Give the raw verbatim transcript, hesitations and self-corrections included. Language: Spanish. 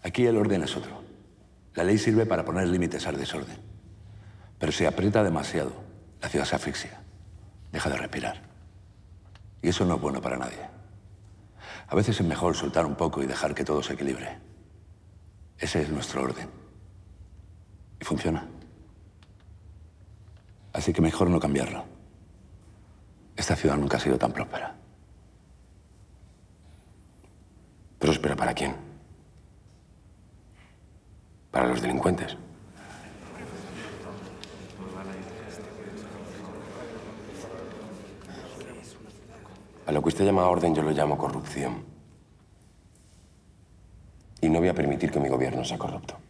Aquí el orden es otro. La ley sirve para poner límites al desorden. Pero si aprieta demasiado, la ciudad se asfixia. Deja de respirar. Y eso no es bueno para nadie. A veces es mejor soltar un poco y dejar que todo se equilibre. Ese es nuestro orden. Y funciona. Así que mejor no cambiarlo. Esta ciudad nunca ha sido tan próspera. ¿Próspera para quién? ¿Para los delincuentes? A lo que usted llama orden yo lo llamo corrupción. Y no voy a permitir que mi gobierno sea corrupto.